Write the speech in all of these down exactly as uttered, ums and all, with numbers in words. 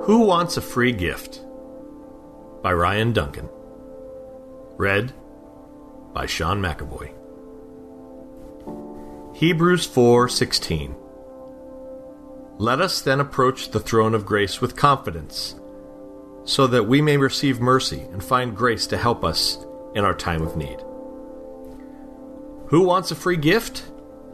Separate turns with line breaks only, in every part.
Who Wants a Free Gift? By Ryan Duncan. Read by Sean McAvoy. Hebrews four sixteen. Let us then approach the throne of grace with confidence, so that we may receive mercy and find grace to help us in our time of need. Who wants a free gift?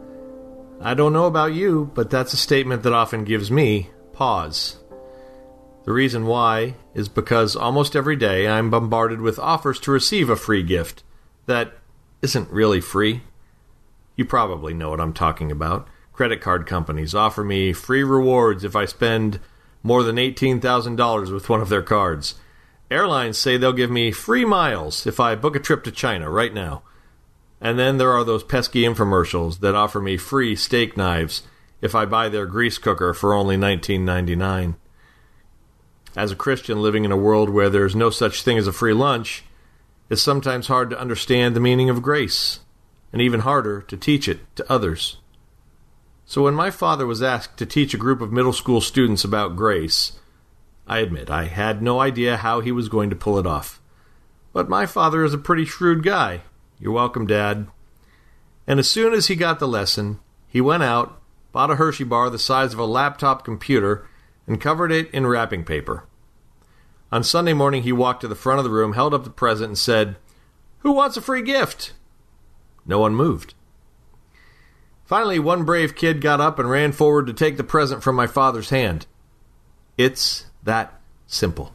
I don't know about you, but that's a statement that often gives me pause. The reason why is because almost every day I'm bombarded with offers to receive a free gift that isn't really free. You probably know what I'm talking about. Credit card companies offer me free rewards if I spend more than eighteen thousand dollars with one of their cards. Airlines say they'll give me free miles if I book a trip to China right now. And then there are those pesky infomercials that offer me free steak knives if I buy their grease cooker for only nineteen ninety-nine. As a Christian living in a world where there's no such thing as a free lunch, it's sometimes hard to understand the meaning of grace, and even harder to teach it to others. So when my father was asked to teach a group of middle school students about grace, I admit I had no idea how he was going to pull it off. But my father is a pretty shrewd guy. You're welcome, Dad. And as soon as he got the lesson, he went out, bought a Hershey bar the size of a laptop computer, and covered it in wrapping paper. On Sunday morning, he walked to the front of the room, held up the present, and said, "Who wants a free gift?" No one moved. Finally, one brave kid got up and ran forward to take the present from my father's hand. It's that simple.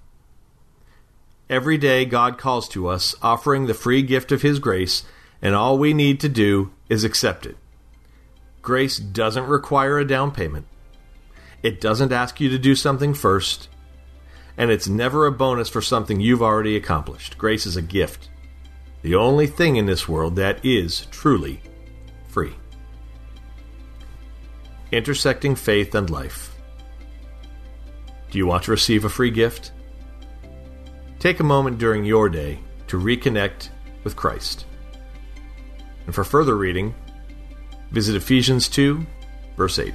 Every day, God calls to us, offering the free gift of His grace, and all we need to do is accept it. Grace doesn't require a down payment. It doesn't ask you to do something first, and it's never a bonus for something you've already accomplished. Grace is a gift. The only thing in this world that is truly free. Intersecting faith and life. Do you want to receive a free gift? Take a moment during your day to reconnect with Christ. And for further reading, visit Ephesians two, verse eight.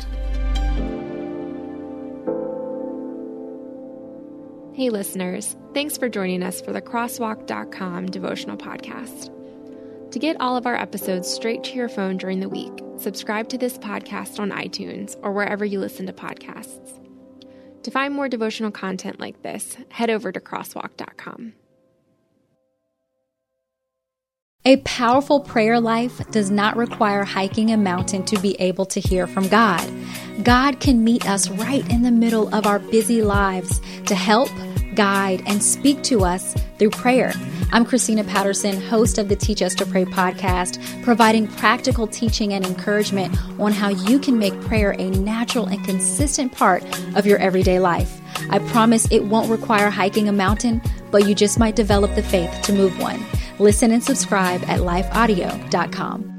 Hey listeners, thanks for joining us for the crosswalk dot com devotional podcast. To get all of our episodes straight to your phone during the week, subscribe to this podcast on iTunes or wherever you listen to podcasts. To find more devotional content like this, head over to crosswalk dot com.
A powerful prayer life does not require hiking a mountain to be able to hear from God. God can meet us right in the middle of our busy lives to help, guide, and speak to us through prayer. I'm Christina Patterson, host of the Teach Us to Pray podcast, providing practical teaching and encouragement on how you can make prayer a natural and consistent part of your everyday life. I promise it won't require hiking a mountain, but you just might develop the faith to move one. Listen and subscribe at life audio dot com.